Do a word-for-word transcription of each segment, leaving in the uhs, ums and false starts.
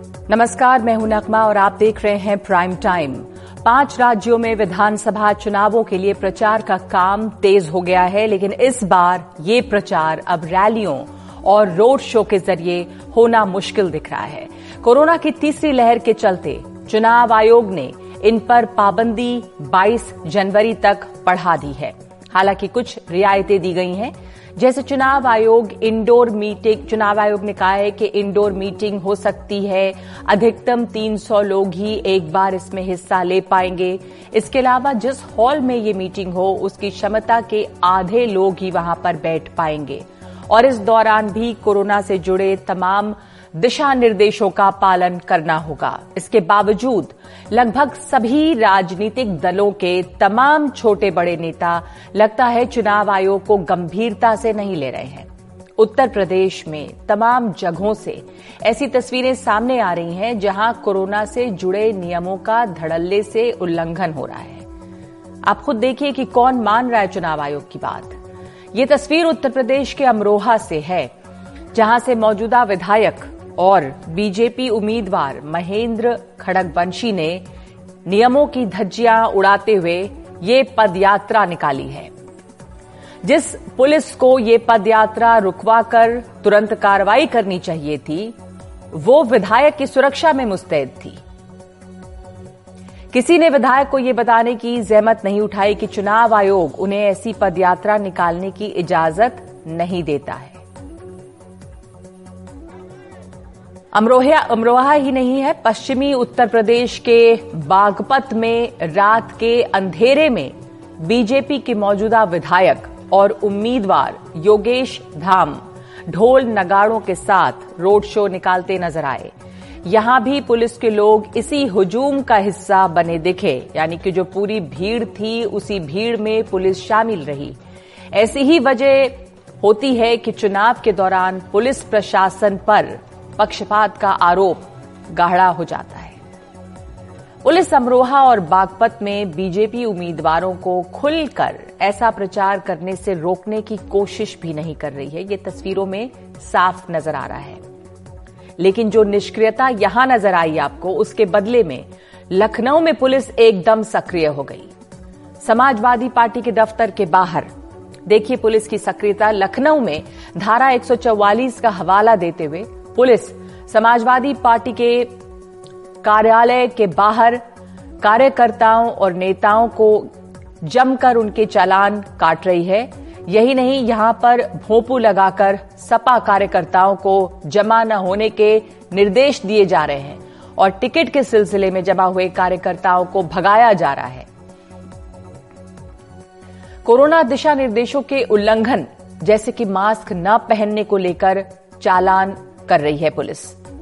नमस्कार, मैं हूं नगमा और आप देख रहे हैं प्राइम टाइम। पांच राज्यों में विधानसभा चुनावों के लिए प्रचार का काम तेज हो गया है, लेकिन इस बार ये प्रचार अब रैलियों और रोड शो के जरिए होना मुश्किल दिख रहा है। कोरोना की तीसरी लहर के चलते चुनाव आयोग ने इन पर पाबंदी बाईस जनवरी तक बढ़ा दी है। हालांकि कुछ रियायतें दी गई हैं, जैसे चुनाव आयोग इंडोर मीटिंग चुनाव आयोग ने कहा है कि इंडोर मीटिंग हो सकती है, अधिकतम तीन सौ लोग ही एक बार इसमें हिस्सा ले पाएंगे। इसके अलावा जिस हॉल में ये मीटिंग हो उसकी क्षमता के आधे लोग ही वहां पर बैठ पाएंगे और इस दौरान भी कोरोना से जुड़े तमाम दिशा निर्देशों का पालन करना होगा। इसके बावजूद लगभग सभी राजनीतिक दलों के तमाम छोटे बड़े नेता लगता है चुनाव आयोग को गंभीरता से नहीं ले रहे हैं। उत्तर प्रदेश में तमाम जगहों से ऐसी तस्वीरें सामने आ रही हैं जहां कोरोना से जुड़े नियमों का धड़ल्ले से उल्लंघन हो रहा है। आप खुद देखिए कि कौन मान रहा है चुनाव आयोग की बात। ये तस्वीर उत्तर प्रदेश के अमरोहा से है, जहां से मौजूदा विधायक और बीजेपी उम्मीदवार महेंद्र खड़गवंशी ने नियमों की धज्जियां उड़ाते हुए ये पदयात्रा निकाली है। जिस पुलिस को ये पदयात्रा रुकवाकर तुरंत कार्रवाई करनी चाहिए थी, वो विधायक की सुरक्षा में मुस्तैद थी। किसी ने विधायक को ये बताने की जहमत नहीं उठाई कि चुनाव आयोग उन्हें ऐसी पदयात्रा निकालने की इजाजत नहीं देता है। अमरोहा अमरोहा ही नहीं है, पश्चिमी उत्तर प्रदेश के बागपत में रात के अंधेरे में बीजेपी के मौजूदा विधायक और उम्मीदवार योगेश धाम ढोल नगाड़ों के साथ रोड शो निकालते नजर आए। यहां भी पुलिस के लोग इसी हुजूम का हिस्सा बने दिखे, यानी कि जो पूरी भीड़ थी उसी भीड़ में पुलिस शामिल रही। ऐसी ही वजह होती है कि चुनाव के दौरान पुलिस प्रशासन पर पक्षपात का आरोप गाढ़ा हो जाता है। पुलिस अमरोहा और बागपत में बीजेपी उम्मीदवारों को खुलकर ऐसा प्रचार करने से रोकने की कोशिश भी नहीं कर रही है। ये तस्वीरों में साफ नजर आ रहा है। लेकिन जो निष्क्रियता यहां नजर आई आपको, उसके बदले में लखनऊ में पुलिस एकदम सक्रिय हो गई। समाजवादी पार्टी के दफ्तर के बाहर देखिए पुलिस की सक्रियता। लखनऊ में धारा एक सौ चौवालीस का हवाला देते हुए पुलिस समाजवादी पार्टी के कार्यालय के बाहर कार्यकर्ताओं और नेताओं को जमकर उनके चालान काट रही है। यही नहीं, यहां पर भोंपू लगाकर सपा कार्यकर्ताओं को जमा न होने के निर्देश दिए जा रहे हैं और टिकट के सिलसिले में जमा हुए कार्यकर्ताओं को भगाया जा रहा है। कोरोना दिशा निर्देशों के उल्लंघन जैसे कि मास्क न पहनने को लेकर चालान कर रही है पुलिस।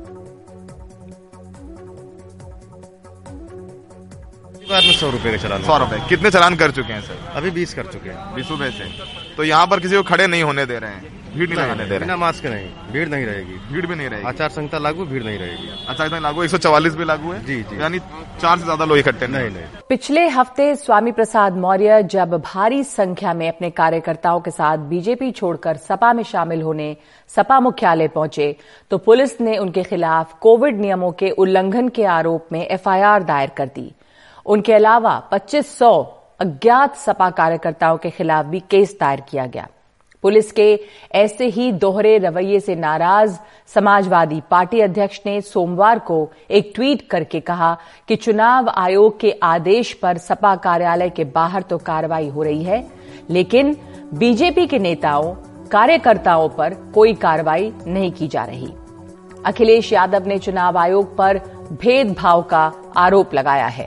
बार में सौ रुपए का चालान। सौ रुपए कितने चालान कर चुके हैं सर? अभी बीस कर चुके हैं। बीस रुपए से तो यहाँ पर किसी को खड़े नहीं होने दे रहे हैं, भीड़ नहीं होने दे रहे हैं। बिना मास्क नहीं, भीड़ नहीं रहेगी। भीड़ भी नहीं रहेगी। आचार संहिता लागू, भीड़ नहीं रहेगी। आचार संहिता लागू, एक सौ चौवालीस भी लागू है। जी जी, यानी चार से ज्यादा लोग इकट्ठे नहीं नहीं। पिछले हफ्ते स्वामी प्रसाद मौर्य जब भारी संख्या में अपने कार्यकर्ताओं के साथ बीजेपी छोड़कर सपा में शामिल होने सपा मुख्यालय पहुंचे, तो पुलिस ने उनके खिलाफ कोविड नियमों के उल्लंघन के आरोप में एफआईआर दायर कर दी। उनके अलावा पच्चीस सौ अज्ञात सपा कार्यकर्ताओं के खिलाफ भी केस दायर किया गया। पुलिस के ऐसे ही दोहरे रवैये से नाराज समाजवादी पार्टी अध्यक्ष ने सोमवार को एक ट्वीट करके कहा कि चुनाव आयोग के आदेश पर सपा कार्यालय के बाहर तो कार्रवाई हो रही है, लेकिन बीजेपी के नेताओं कार्यकर्ताओं पर कोई कार्रवाई नहीं की जा रही। अखिलेश यादव ने चुनाव आयोग पर भेदभाव का आरोप लगाया है।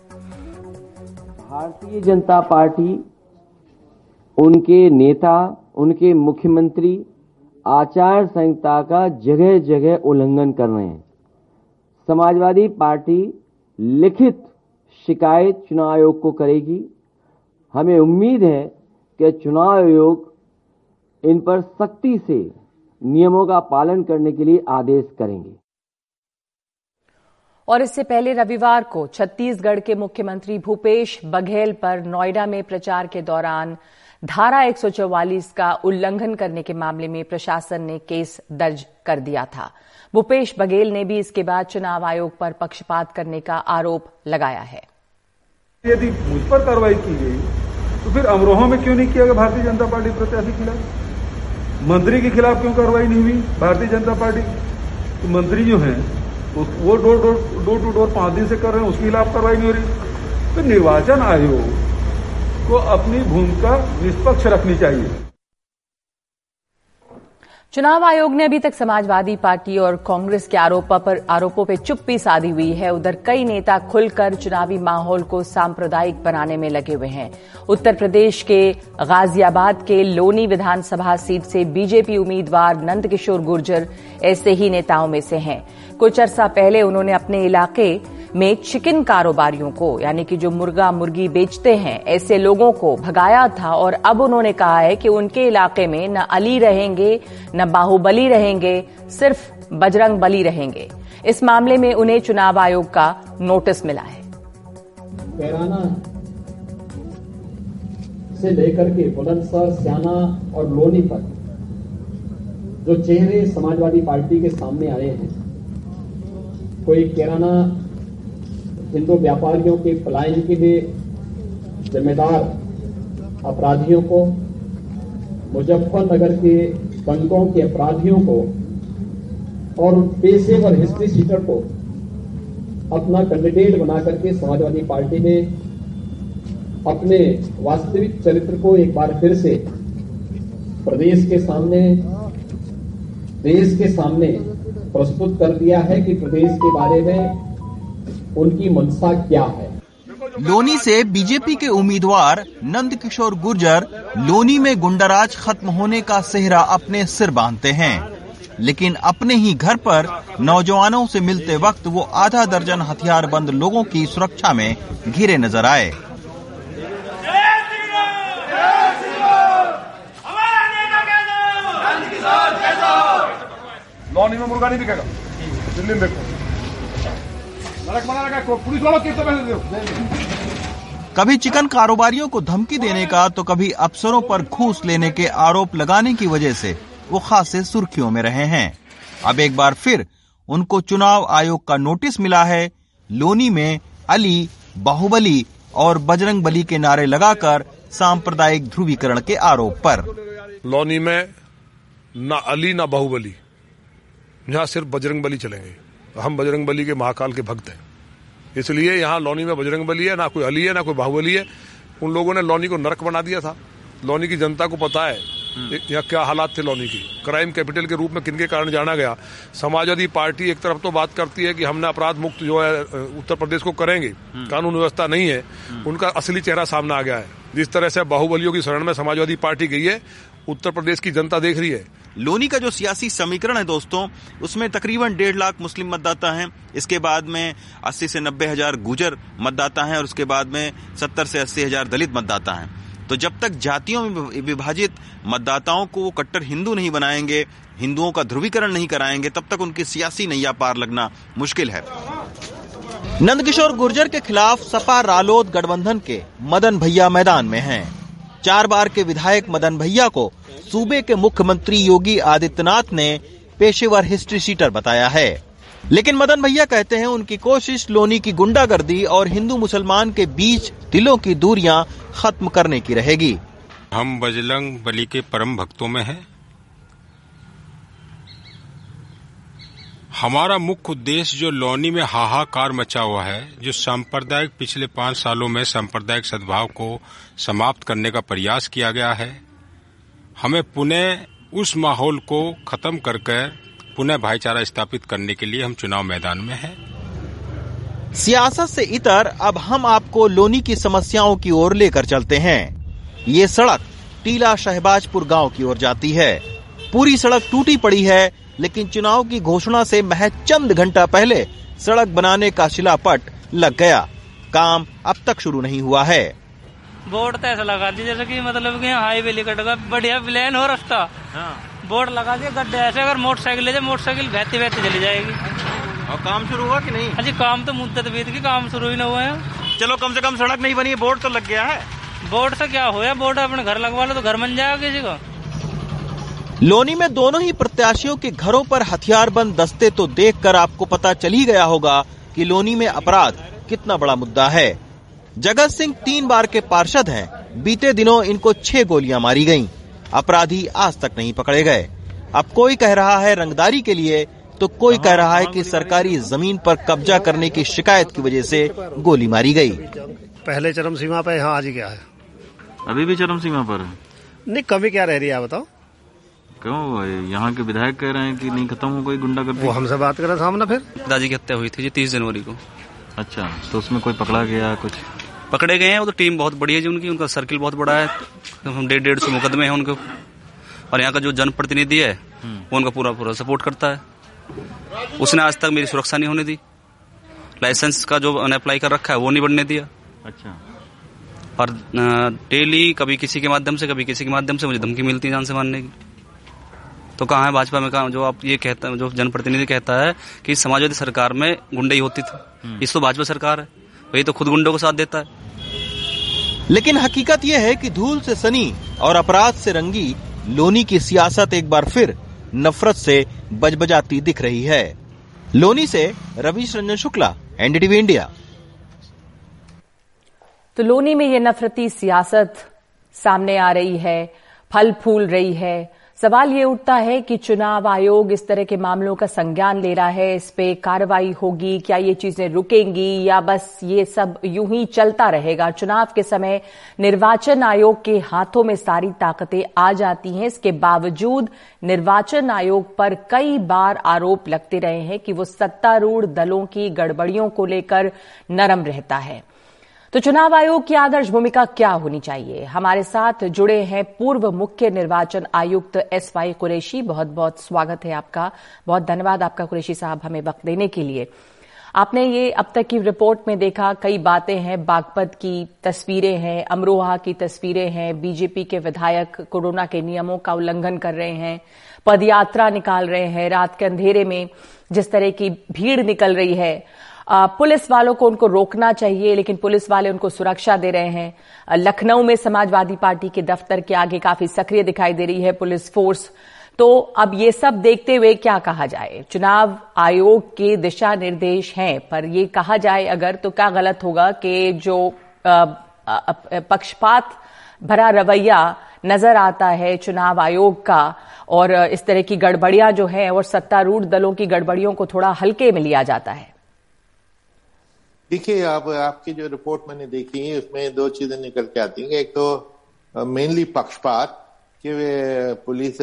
भारतीय जनता पार्टी, उनके नेता, उनके मुख्यमंत्री आचार संहिता का जगह जगह उल्लंघन कर रहे हैं। समाजवादी पार्टी लिखित शिकायत चुनाव आयोग को करेगी। हमें उम्मीद है कि चुनाव आयोग इन पर सख्ती से नियमों का पालन करने के लिए आदेश करेंगे। और इससे पहले रविवार को छत्तीसगढ़ के मुख्यमंत्री भूपेश बघेल पर नोएडा में प्रचार के दौरान धारा एक सौ चौवालीस का उल्लंघन करने के मामले में प्रशासन ने केस दर्ज कर दिया था। भूपेश बघेल ने भी इसके बाद चुनाव आयोग पर पक्षपात करने का आरोप लगाया है। यदि मुझ पर कार्रवाई की गई तो फिर अमरोहा में क्यों नहीं किया गया भारतीय जनता पार्टी प्रत्याशी के खिलाफ? मंत्री के खिलाफ क्यों कार्रवाई नहीं हुई भारतीय जनता पार्टी? तो मंत्री जो हैं वो door door door to door पांच दिन से कर रहे हैं, उसके खिलाफ कार्रवाई नहीं हो रही। तो निर्वाचन आयोग को अपनी भूमिका निष्पक्ष रखनी चाहिए। चुनाव आयोग ने अभी तक समाजवादी पार्टी और कांग्रेस के आरोपों पर आरोपों पर चुप्पी साधी हुई है। उधर कई नेता खुलकर चुनावी माहौल को सांप्रदायिक बनाने में लगे हुए हैं। उत्तर प्रदेश के गाजियाबाद के लोनी विधानसभा सीट से बीजेपी उम्मीदवार नंदकिशोर गुर्जर ऐसे ही नेताओं में से हैं। कुछ अर्सा पहले उन्होंने अपने इलाके में चिकन कारोबारियों को, यानी कि जो मुर्गा मुर्गी बेचते हैं, ऐसे लोगों को भगाया था और अब उन्होंने कहा है कि उनके इलाके में न अली रहेंगे न बाहुबली रहेंगे, सिर्फ बजरंग बली रहेंगे। इस मामले में उन्हें चुनाव आयोग का नोटिस मिला है। कैराना से लेकर के बुलंदशहर, स्याना और लोनी पर जो चेहरे समाजवादी पार्टी के सामने आए हैं, कोई कैराना हिंदू व्यापारियों के पलायन के लिए जिम्मेदार अपराधियों को, मुजफ्फरनगर के दंगों के अपराधियों को और पेशेवर हिस्ट्री सीटर को अपना कैंडिडेट बना करके समाजवादी पार्टी ने अपने वास्तविक चरित्र को एक बार फिर से प्रदेश के सामने, देश के सामने प्रस्तुत कर दिया है कि प्रदेश के बारे में उनकी मंशा क्या है। लोनी से बीजेपी के उम्मीदवार नंदकिशोर गुर्जर लोनी में गुंडाराज खत्म होने का सेहरा अपने सिर बांधते हैं, लेकिन अपने ही घर पर नौजवानों से मिलते वक्त वो आधा दर्जन हथियारबंद लोगों की सुरक्षा में घिरे नजर आए। लोनी में मुर्गा नहीं बिकेगा, दिल्ली में देखो बना रखा, पुलिस वालों कितने पैसे दो। कभी चिकन कारोबारियों को धमकी देने का तो कभी अफसरों पर घूस लेने के आरोप लगाने की वजह से वो खासे सुर्खियों में रहे हैं। अब एक बार फिर उनको चुनाव आयोग का नोटिस मिला है। लोनी में अली, बाहुबली और बजरंग बली के नारे लगाकर सांप्रदायिक ध्रुवीकरण के आरोप पर। लोनी में न अली न बाहुबली, यहाँ सिर्फ बजरंग बली चलेंगे। हम बजरंग बली के महाकाल के भक्त हैं, इसलिए यहाँ लोनी में बजरंग बली है, ना कोई अली है ना कोई बाहुबली है। उन लोगों ने लोनी को नरक बना दिया था। लोनी की जनता को पता है यहाँ क्या हालात थे। लोनी की क्राइम कैपिटल के रूप में किनके कारण जाना गया। समाजवादी पार्टी एक तरफ तो बात करती है कि हमने अपराध मुक्त जो है उत्तर प्रदेश को करेंगे, कानून व्यवस्था नहीं है, उनका असली चेहरा सामने आ गया है। जिस तरह से बाहुबलियों की शरण में समाजवादी पार्टी गई है, उत्तर प्रदेश की जनता देख रही है। लोनी का जो सियासी समीकरण है दोस्तों, उसमें तकरीबन डेढ़ लाख मुस्लिम मतदाता हैं, इसके बाद में अस्सी से नब्बे हजार गुजर मतदाता हैं और उसके बाद में सत्तर से अस्सी हजार दलित मतदाता हैं। तो जब तक जातियों में विभाजित मतदाताओं को वो कट्टर हिंदू नहीं बनाएंगे, हिंदुओं का ध्रुवीकरण नहीं कराएंगे, तब तक उनकी सियासी नैया पार लगना मुश्किल है। नंदकिशोर गुर्जर के खिलाफ सपा रालोद गठबंधन के मदन भैया मैदान में हैं। चार बार के विधायक मदन भैया को सूबे के मुख्यमंत्री योगी आदित्यनाथ ने पेशेवर हिस्ट्री शीटर बताया है, लेकिन मदन भैया कहते हैं उनकी कोशिश लोनी की गुंडागर्दी और हिंदू मुसलमान के बीच दिलों की दूरियां खत्म करने की रहेगी। हम बजरंग बली के परम भक्तों में हैं। हमारा मुख्य उद्देश्य जो लोनी में हाहाकार मचा हुआ है, जो सांप्रदायिक पिछले पांच सालों में सांप्रदायिक सद्भाव को समाप्त करने का प्रयास किया गया है, हमें पुनः उस माहौल को खत्म करके पुनः भाईचारा स्थापित करने के लिए हम चुनाव मैदान में हैं। सियासत से इतर अब हम आपको लोनी की समस्याओं की ओर लेकर चलते हैं। ये सड़क टीला शहबाजपुर गांव की ओर जाती है। पूरी सड़क टूटी पड़ी है, लेकिन चुनाव की घोषणा से महज चंद घंटा पहले सड़क बनाने का शिलापट लग गया। काम अब तक शुरू नहीं हुआ है। बोर्ड तो ऐसा लगा दी जैसे कि मतलब कि हाईवे लिकट का बढ़िया प्लान हो रास्ता। हाँ। बोर्ड लगा दिया गड्ढे ऐसे, अगर मोटरसाइकिल ले जाए मोटरसाइकिल बहते बहते चली जाएगी। और काम शुरू हुआ कि नहीं? अजी काम तो मुद्दत बीत की, काम शुरू ही न हुआ है। चलो कम से कम सड़क नहीं बनी है, बोर्ड तो लग गया है। बोर्ड से क्या होया, बोर्ड अपने घर लगवा लो तो घर बन जाएगा किसी को। लोनी में दोनों ही प्रत्याशियों के घरों पर हथियारबंद दस्ते तो देखकर आपको पता चल ही गया होगा कि लोनी में अपराध कितना बड़ा मुद्दा है। जगत सिंह तीन बार के पार्षद हैं। बीते दिनों इनको छह गोलियां मारी गईं। अपराधी आज तक नहीं पकड़े गए। अब कोई कह रहा है रंगदारी के लिए, तो कोई कह रहा है कि सरकारी जमीन पर कब्जा करने की शिकायत की वजह से गोली मारी गई। पहले चरम सीमा पे, यहाँ आज ही क्या है? अभी भी चरम सीमा पर है? नहीं, कमी क्या रह रही है बताओ? क्यों? यहाँ के विधायक कह रहे हैं कि नहीं खत्म हो गई गुंडागर्दी। वो हमसे बात कर रहे सामने। फिर दादी की हत्या हुई थी जी तीस जनवरी को। अच्छा, तो उसमें कोई पकड़ा गया? कुछ पकड़े गए हैं। वो तो टीम बहुत बड़ी है जी उनकी, उनका सर्किल बहुत बड़ा है। हम डेढ़ डेढ़ सौ मुकदमे हैं उनके। और यहाँ का जो जनप्रतिनिधि है वो उनका पूरा पूरा सपोर्ट करता है। उसने आज तक मेरी सुरक्षा नहीं होने दी। लाइसेंस का जो अप्लाई कर रखा है वो नहीं बनने दिया। अच्छा। और डेली कभी किसी के माध्यम से कभी किसी के माध्यम से मुझे धमकी मिलती है जान से मारने की। तो कहाँ है भाजपा में? कहाँ जो आप ये कहता है, जो जनप्रतिनिधि कहता है कि समाजवादी सरकार में गुंडई होती थी, इस तो भाजपा सरकार है, वही तो खुद गुंडों को साथ देता है। लेकिन हकीकत यह है कि धूल से सनी और अपराध से रंगी लोनी की सियासत एक बार फिर नफरत से बजबजाती दिख रही है। लोनी से रवीश रंजन शुक्ला, एनडीटीवी इंडिया। तो लोनी में ये नफरती सियासत सामने आ रही है, फल फूल रही है। सवाल ये उठता है कि चुनाव आयोग इस तरह के मामलों का संज्ञान ले रहा है, इस पे कार्रवाई होगी, क्या ये चीजें रुकेंगी या बस ये सब यूं ही चलता रहेगा? चुनाव के समय निर्वाचन आयोग के हाथों में सारी ताकतें आ जाती हैं। इसके बावजूद निर्वाचन आयोग पर कई बार आरोप लगते रहे हैं कि वो सत्तारूढ़ दलों की गड़बड़ियों को लेकर नरम रहता है। तो चुनाव आयोग की आदर्श भूमिका क्या होनी चाहिए? हमारे साथ जुड़े हैं पूर्व मुख्य निर्वाचन आयुक्त एस वाई कुरैशी। बहुत बहुत स्वागत है आपका। बहुत धन्यवाद आपका कुरैशी साहब हमें वक्त देने के लिए। आपने ये अब तक की रिपोर्ट में देखा, कई बातें हैं, बागपत की तस्वीरें हैं, अमरोहा की तस्वीरें हैं, बीजेपी के विधायक कोरोना के नियमों का उल्लंघन कर रहे हैं, पदयात्रा निकाल रहे हैं, रात के अंधेरे में जिस तरह की भीड़ निकल रही है। आ, पुलिस वालों को उनको रोकना चाहिए, लेकिन पुलिस वाले उनको सुरक्षा दे रहे हैं। लखनऊ में समाजवादी पार्टी के दफ्तर के आगे काफी सक्रिय दिखाई दे रही है पुलिस फोर्स। तो अब ये सब देखते हुए क्या कहा जाए? चुनाव आयोग के दिशा निर्देश हैं, पर ये कहा जाए अगर तो क्या गलत होगा कि जो पक्षपात भरा रवैया नजर आता है चुनाव आयोग का और इस तरह की गड़बड़ियां जो है और सत्तारूढ़ दलों की गड़बड़ियों को थोड़ा हल्के में लिया जाता है। देखिए, आप आपकी जो रिपोर्ट मैंने देखी है उसमें दो चीजें निकल के आती हैं। एक तो मेनली पक्षपात कि वे पुलिस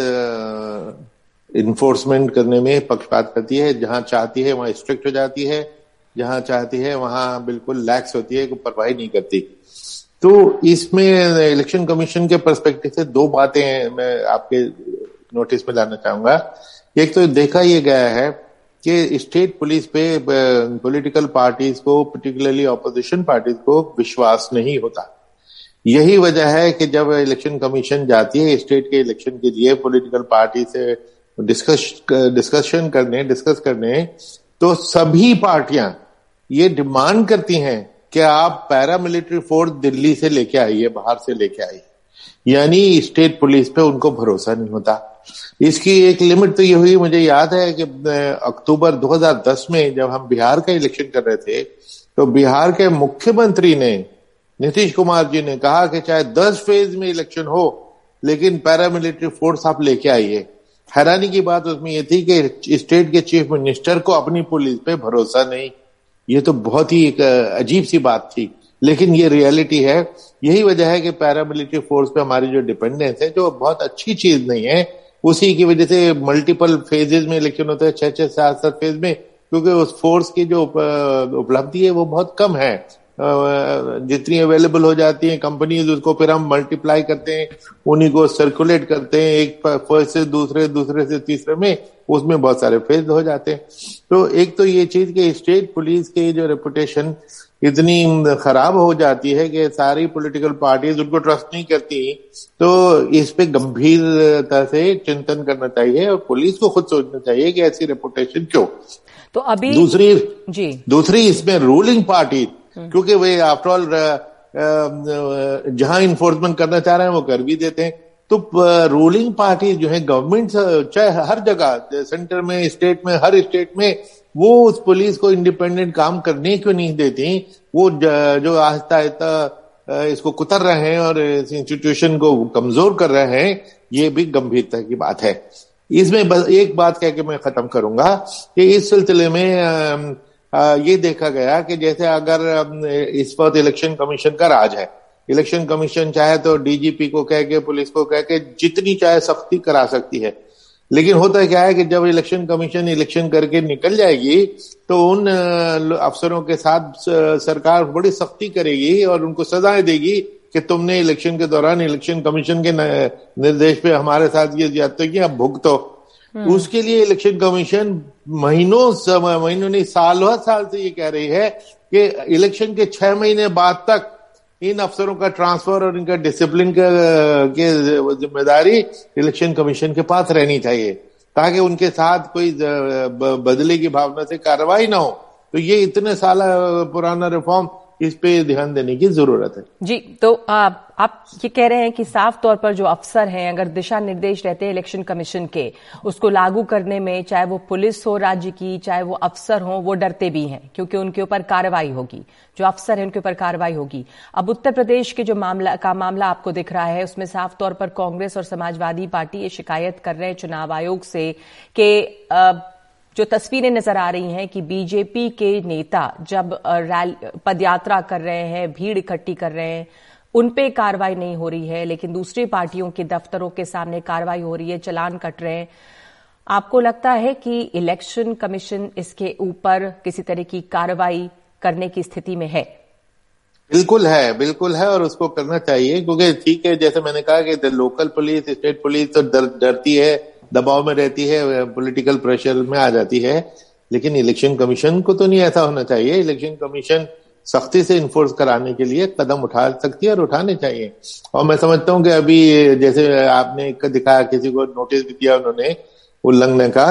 इन्फोर्समेंट करने में पक्षपात करती है, जहां चाहती है वहां स्ट्रिक्ट हो जाती है, जहां चाहती है वहां बिल्कुल लैक्स होती है, कोई परवाही नहीं करती। तो इसमें इलेक्शन कमीशन के पर्सपेक्टिव से दो बातें मैं आपके नोटिस में लाना चाहूंगा। एक तो देखा यह गया है कि स्टेट पुलिस पे पॉलिटिकल पार्टीज को, पर्टिकुलरली ऑपोजिशन पार्टीज को विश्वास नहीं होता। यही वजह है कि जब इलेक्शन कमीशन जाती है स्टेट के इलेक्शन के लिए पॉलिटिकल पार्टी से डिस्कस डिस्कशन करने डिस्कस करने तो सभी पार्टियां ये डिमांड करती हैं कि आप पैरामिलिट्री फोर्स दिल्ली से लेके आइए, बाहर से लेके आइए। यानी स्टेट पुलिस पे उनको भरोसा नहीं होता। इसकी एक लिमिट तो ये हुई, मुझे याद है कि अक्टूबर दो हज़ार दस में जब हम बिहार का इलेक्शन कर रहे थे तो बिहार के मुख्यमंत्री ने, नीतीश कुमार जी ने कहा कि चाहे दस फेज में इलेक्शन हो लेकिन पैरामिलिट्री फोर्स आप लेके आइए। हैरानी की बात उसमें यह थी कि स्टेट के चीफ मिनिस्टर को अपनी पुलिस पे भरोसा नहीं। ये तो बहुत ही एक अजीब सी बात थी, लेकिन ये रियलिटी है। यही वजह है कि पैरामिलिट्री फोर्स पे हमारी जो डिपेंडेंस है, जो बहुत अच्छी चीज नहीं है, उसी की वजह से मल्टीपल फेजेस में इलेक्शन होता है, छह छह सात सात फेज में, क्योंकि उस फोर्स की जो उपलब्धि है वो बहुत कम है। जितनी अवेलेबल हो जाती है कंपनीज, उसको फिर हम मल्टीप्लाई करते हैं, उन्हीं को सर्कुलेट करते हैं एक फर्स्ट से दूसरे, दूसरे से तीसरे में, उसमें बहुत सारे फेज हो जाते हैं। तो एक तो ये चीज कि स्टेट पुलिस की जो रेपुटेशन इतनी खराब हो जाती है कि सारी पॉलिटिकल पार्टीज उनको ट्रस्ट नहीं करती। तो इस पे गंभीरता से चिंतन करना चाहिए और पुलिस को खुद सोचना चाहिए कि ऐसी रेपुटेशन क्यों। तो अभी दूसरी जी दूसरी इसमें रूलिंग पार्टी, क्योंकि वे आफ्टर ऑल जहां इन्फोर्समेंट करना चाह रहे हैं वो कर भी देते हैं। तो रूलिंग पार्टी जो है गवर्नमेंट, चाहे हर जगह, सेंटर में, स्टेट में, हर स्टेट में, वो उस पुलिस को इंडिपेंडेंट काम करने क्यों नहीं देती? वो जो आहिस्ता आहिस्ता इसको कुतर रहे हैं और इस इंस्टीट्यूशन को कमजोर कर रहे हैं, ये भी गंभीरता की बात है। इसमें बस एक बात कह के मैं खत्म करूंगा कि इस सिलसिले में आ, आ, ये देखा गया कि जैसे अगर इस वक्त इलेक्शन कमीशन का राज है, इलेक्शन कमीशन चाहे तो डीजीपी को कह के, पुलिस को कह के जितनी चाहे सख्ती करा सकती है, लेकिन होता क्या है कि जब इलेक्शन कमीशन इलेक्शन करके निकल जाएगी तो उन अफसरों के साथ सरकार बड़ी सख्ती करेगी और उनको सजाएं देगी कि तुमने इलेक्शन के दौरान इलेक्शन कमीशन के निर्देश पे हमारे साथ ये ज्यादती की, अब भुगतो। उसके लिए इलेक्शन कमीशन महीनों महीनों नहीं सालों साल से ये कह रही है कि इलेक्शन के छह महीने बाद तक इन अफसरों का ट्रांसफर और इनका डिसिप्लिन के जिम्मेदारी इलेक्शन कमीशन के पास रहनी चाहिए, ताकि उनके साथ कोई बदले की भावना से कार्रवाई ना हो। तो ये इतने साल पुराना रिफॉर्म, इस पे ध्यान देने की जरूरत है। जी, तो आ, आप ये कह रहे हैं कि साफ तौर पर जो अफसर हैं, अगर दिशा निर्देश रहते हैं इलेक्शन कमीशन के, उसको लागू करने में चाहे वो पुलिस हो राज्य की, चाहे वो अफसर हो, वो डरते भी हैं क्योंकि उनके ऊपर कार्रवाई होगी, जो अफसर है उनके ऊपर कार्रवाई होगी। अब उत्तर प्रदेश के जो मामला का मामला आपको दिख रहा है, उसमें साफ तौर पर कांग्रेस और समाजवादी पार्टी ये शिकायत कर रहे हैं चुनाव आयोग से कि जो तस्वीरें नजर आ रही हैं कि बीजेपी के नेता जब पदयात्रा कर रहे हैं, भीड़ इकट्ठी कर रहे हैं, उन पे कार्रवाई नहीं हो रही है, लेकिन दूसरी पार्टियों के दफ्तरों के सामने कार्रवाई हो रही है, चालान कट रहे हैं। आपको लगता है कि इलेक्शन कमीशन इसके ऊपर किसी तरह की कार्रवाई करने की स्थिति में है? बिल्कुल है, बिल्कुल है, और उसको करना चाहिए, क्योंकि ठीक है, जैसे मैंने कहा कि लोकल पुलिस, स्टेट पुलिस तो डर, डरती है, दबाव में रहती है, पॉलिटिकल प्रेशर में आ जाती है, लेकिन इलेक्शन कमीशन को तो नहीं ऐसा होना चाहिए। इलेक्शन कमीशन सख्ती से इन्फोर्स कराने के लिए कदम उठा सकती है और उठाने चाहिए। और मैं समझता हूं कि अभी जैसे आपने दिखाया, किसी को नोटिस भी दिया उन्होंने उल्लंघन का,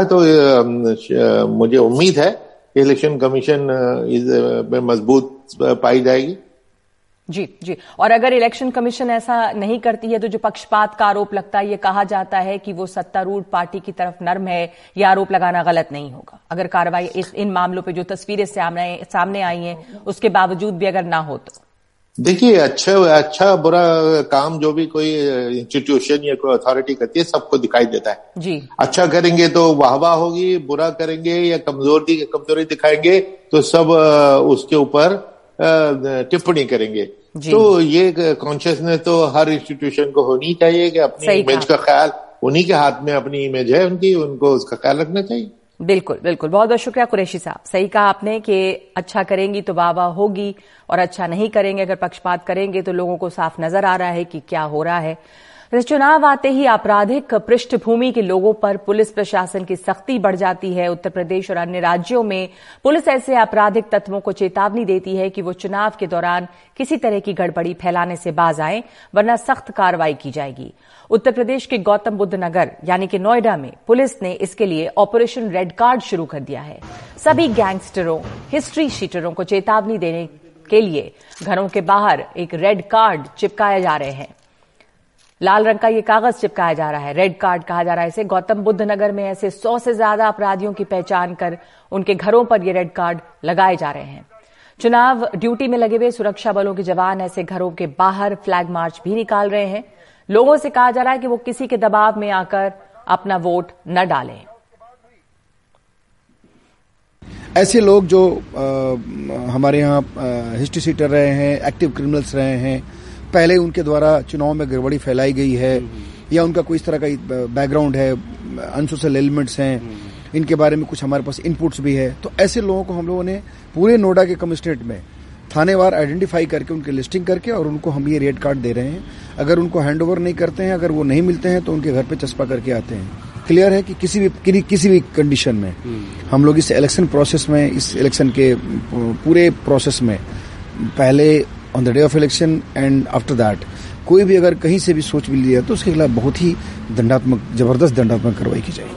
तो मुझे उम्मीद है कि इलेक्शन कमीशन में मजबूत पाई जाएगी। जी जी, और अगर इलेक्शन कमीशन ऐसा नहीं करती है तो जो पक्षपात का आरोप लगता है, ये कहा जाता है कि वो सत्तारूढ़ पार्टी की तरफ नर्म है, ये आरोप लगाना गलत नहीं होगा अगर कार्रवाई इस इन मामलों पे जो तस्वीरें सामने सामने आई हैं उसके बावजूद भी अगर ना हो तो? देखिए, अच्छा अच्छा बुरा काम जो भी कोई इंस्टीट्यूशन या कोई अथॉरिटी करती है, सबको दिखाई देता है जी। अच्छा करेंगे तो वाहवाह होगी, बुरा करेंगे या कमजोरी कमजोरी दिखाएंगे तो सब उसके ऊपर टिप्पणी करेंगे। तो ये कॉन्शियसनेस तो हर इंस्टीट्यूशन को होनी चाहिए कि अपनी इमेज का ख्याल, उन्हीं के हाथ में अपनी इमेज है उनकी, उनको उसका ख्याल रखना चाहिए। बिल्कुल बिल्कुल, बहुत बहुत शुक्रिया कुरैशी साहब। सही कहा आपने कि अच्छा करेंगी तो वाह वाह होगी, और अच्छा नहीं करेंगे, अगर पक्षपात करेंगे तो लोगों को साफ नजर आ रहा है कि क्या हो रहा है। चुनाव आते ही आपराधिक पृष्ठभूमि के लोगों पर पुलिस प्रशासन की सख्ती बढ़ जाती है। उत्तर प्रदेश और अन्य राज्यों में पुलिस ऐसे आपराधिक तत्वों को चेतावनी देती है कि वो चुनाव के दौरान किसी तरह की गड़बड़ी फैलाने से बाज आएं, वरना सख्त कार्रवाई की जाएगी। उत्तर प्रदेश के गौतम बुद्ध नगर यानी कि नोएडा में पुलिस ने इसके लिए ऑपरेशन रेड कार्ड शुरू कर दिया है। सभी गैंगस्टरों, हिस्ट्री शीटरों को चेतावनी देने के लिए घरों के बाहर एक रेड कार्ड चिपकाए जा रहे हैं। लाल रंग का ये कागज चिपकाया जा रहा है, रेड कार्ड कहा जा रहा है इसे। गौतम बुद्ध नगर में ऐसे सौ से ज्यादा अपराधियों की पहचान कर उनके घरों पर ये रेड कार्ड लगाए जा रहे हैं। चुनाव ड्यूटी में लगे हुए सुरक्षा बलों के जवान ऐसे घरों के बाहर फ्लैग मार्च भी निकाल रहे हैं। लोगों से कहा जा रहा है कि वो किसी के दबाव में आकर अपना वोट न डालें। ऐसे लोग जो आ, हमारे यहाँ हिस्ट्री सीटर रहे हैं, एक्टिव क्रिमिनल्स रहे हैं, पहले उनके द्वारा चुनाव में गड़बड़ी फैलाई गई है या उनका कोई इस तरह का बैकग्राउंड है, अनसोशल एलिमेंट्स हैं, इनके बारे में कुछ हमारे पास इनपुट्स भी है, तो ऐसे लोगों को हम लोगों ने पूरे नोएडा के कमिश्नरेट में थानेवार आइडेंटिफाई करके उनकी लिस्टिंग करके और उनको हम ये रेड कार्ड दे रहे हैं। अगर उनको हैंडओवर नहीं करते हैं, अगर वो नहीं मिलते हैं, तो उनके घर पे चस्पा करके आते हैं। क्लियर है कि किसी भी किसी भी कंडीशन में हम लोग इस इलेक्शन प्रोसेस में, इस इलेक्शन के पूरे प्रोसेस में, पहले on the day of election and after that, कोई भी अगर कहीं से भी सोच भी लिया तो उसके खिलाफ बहुत ही दंडात्मक, जबरदस्त दंडात्मक कार्रवाई की जाएगी।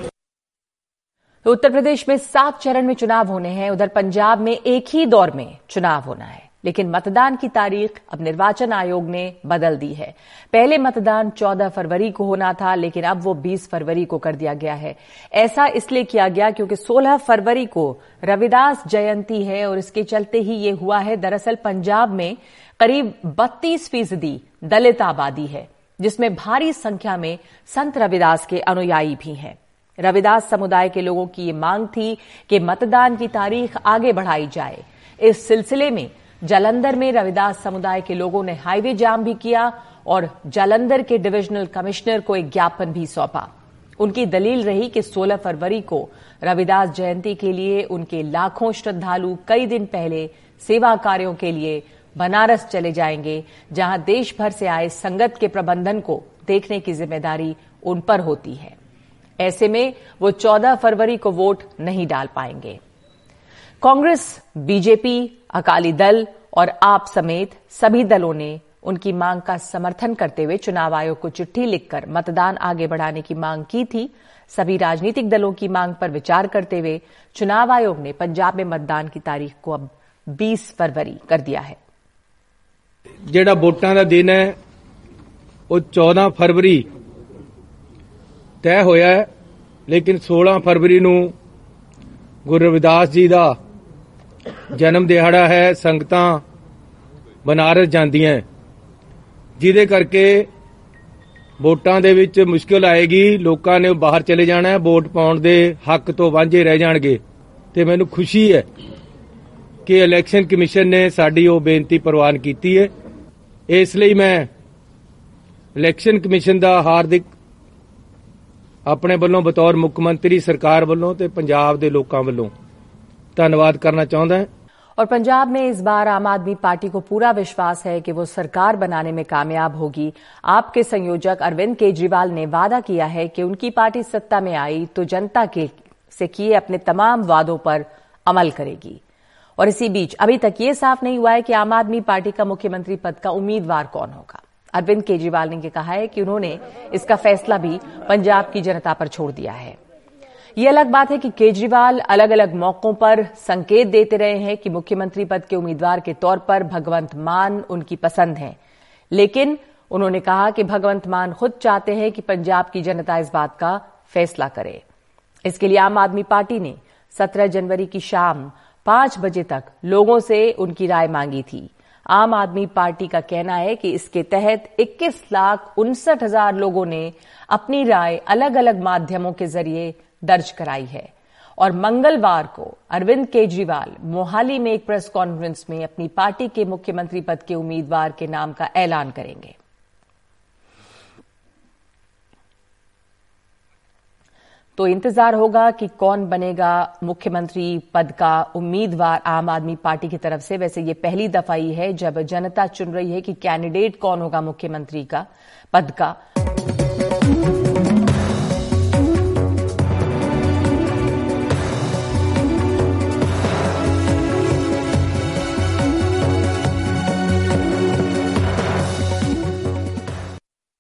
उत्तर प्रदेश में सात चरण में चुनाव होने हैं, उधर पंजाब में एक ही दौर में चुनाव होना है, लेकिन मतदान की तारीख अब निर्वाचन आयोग ने बदल दी है। पहले मतदान चौदह फरवरी को होना था, लेकिन अब वो बीस फरवरी को कर दिया गया है। ऐसा इसलिए किया गया क्योंकि सोलह फरवरी को रविदास जयंती है और इसके चलते ही ये हुआ है। दरअसल पंजाब में करीब बत्तीस फीसदी दलित आबादी है, जिसमें भारी संख्या में संत रविदास के अनुयायी भी हैं। रविदास समुदाय के लोगों की ये मांग थी कि मतदान की तारीख आगे बढ़ाई जाए। इस सिलसिले में जालंधर में रविदास समुदाय के लोगों ने हाईवे जाम भी किया और जालंधर के डिविजनल कमिश्नर को एक ज्ञापन भी सौंपा। उनकी दलील रही कि सोलह फरवरी को रविदास जयंती के लिए उनके लाखों श्रद्धालु कई दिन पहले सेवा कार्यों के लिए बनारस चले जाएंगे, जहां देश भर से आए संगत के प्रबंधन को देखने की जिम्मेदारी उन पर होती है। ऐसे में वो चौदह फरवरी को वोट नहीं डाल पाएंगे। कांग्रेस, बीजेपी, अकाली दल और आप समेत सभी दलों ने उनकी मांग का समर्थन करते हुए चुनाव आयोग को चिट्ठी लिखकर मतदान आगे बढ़ाने की मांग की थी। सभी राजनीतिक दलों की मांग पर विचार करते हुए चुनाव आयोग ने पंजाब में मतदान की तारीख को अब बीस फरवरी कर दिया है। ਜਿਹੜਾ ਵੋਟਾਂ ਦਾ ਦਿਨ ਹੈ ਉਹ चौदह फरवरी तय ਹੋਇਆ ਹੈ, ਲੇਕਿਨ सोलह फरवरी ਨੂੰ ਗੁਰੂ ਰਵਿਦਾਸ ਜੀ ਦਾ ਜਨਮ ਦਿਹਾੜਾ ਹੈ। ਸੰਗਤਾਂ ਬਨਾਰਸ ਜਾਂਦੀਆਂ, ਜਿਹਦੇ ਕਰਕੇ ਵੋਟਾਂ ਦੇ ਵਿੱਚ ਮੁਸ਼ਕਲ ਆਏਗੀ। ਲੋਕਾਂ ਨੇ ਬਾਹਰ ਚਲੇ ਜਾਣਾ ਹੈ, ਵੋਟ ਪਾਉਣ ਦੇ ਹੱਕ ਤੋਂ ਵਾਂਝੇ ਰਹਿ ਜਾਣਗੇ। ਤੇ ਮੈਨੂੰ ਖੁਸ਼ੀ ਹੈ ਕਿ ਇਲੈਕਸ਼ਨ ਕਮਿਸ਼ਨ ਨੇ ਸਾਡੀ ਉਹ ਬੇਨਤੀ ਪ੍ਰਵਾਨ ਕੀਤੀ ਹੈ। ਇਸ ਲਈ ਮੈਂ ਇਲੈਕਸ਼ਨ ਕਮਿਸ਼ਨ ਦਾ ਹਾਰਦਿਕ ਆਪਣੇ ਵੱਲੋਂ ਬਤੌਰ ਮੁੱਖ ਮੰਤਰੀ ਸਰਕਾਰ ਵੱਲੋਂ ਤੇ ਪੰਜਾਬ ਦੇ ਲੋਕਾਂ ਵੱਲੋਂ धन्यवाद करना चाहता है। और पंजाब में इस बार आम आदमी पार्टी को पूरा विश्वास है कि वो सरकार बनाने में कामयाब होगी। आप के संयोजक अरविंद केजरीवाल ने वादा किया है कि उनकी पार्टी सत्ता में आई तो जनता के से किए अपने तमाम वादों पर अमल करेगी। और इसी बीच अभी तक ये साफ नहीं हुआ है कि आम आदमी पार्टी का मुख्यमंत्री पद का उम्मीदवार कौन होगा। अरविंद केजरीवाल ने कहा है कि उन्होंने इसका फैसला भी पंजाब की जनता पर छोड़ दिया है। ये अलग बात है कि केजरीवाल अलग अलग मौकों पर संकेत देते रहे हैं कि मुख्यमंत्री पद के उम्मीदवार के तौर पर भगवंत मान उनकी पसंद है, लेकिन उन्होंने कहा कि भगवंत मान खुद चाहते हैं कि पंजाब की जनता इस बात का फैसला करे। इसके लिए आम आदमी पार्टी ने सत्रह जनवरी की शाम पांच बजे तक लोगों से उनकी राय मांगी थी। आम आदमी पार्टी का कहना है कि इसके तहत इक्कीस लाख उनसठ हजार लोगों ने अपनी राय अलग अलग माध्यमों के जरिए दर्ज कराई है और मंगलवार को अरविंद केजरीवाल मोहाली में एक प्रेस कॉन्फ्रेंस में अपनी पार्टी के मुख्यमंत्री पद के उम्मीदवार के नाम का ऐलान करेंगे। तो इंतजार होगा कि कौन बनेगा मुख्यमंत्री पद का उम्मीदवार आम आदमी पार्टी की तरफ से। वैसे ये पहली दफा ही है जब जनता चुन रही है कि कैंडिडेट कौन होगा मुख्यमंत्री का पद का।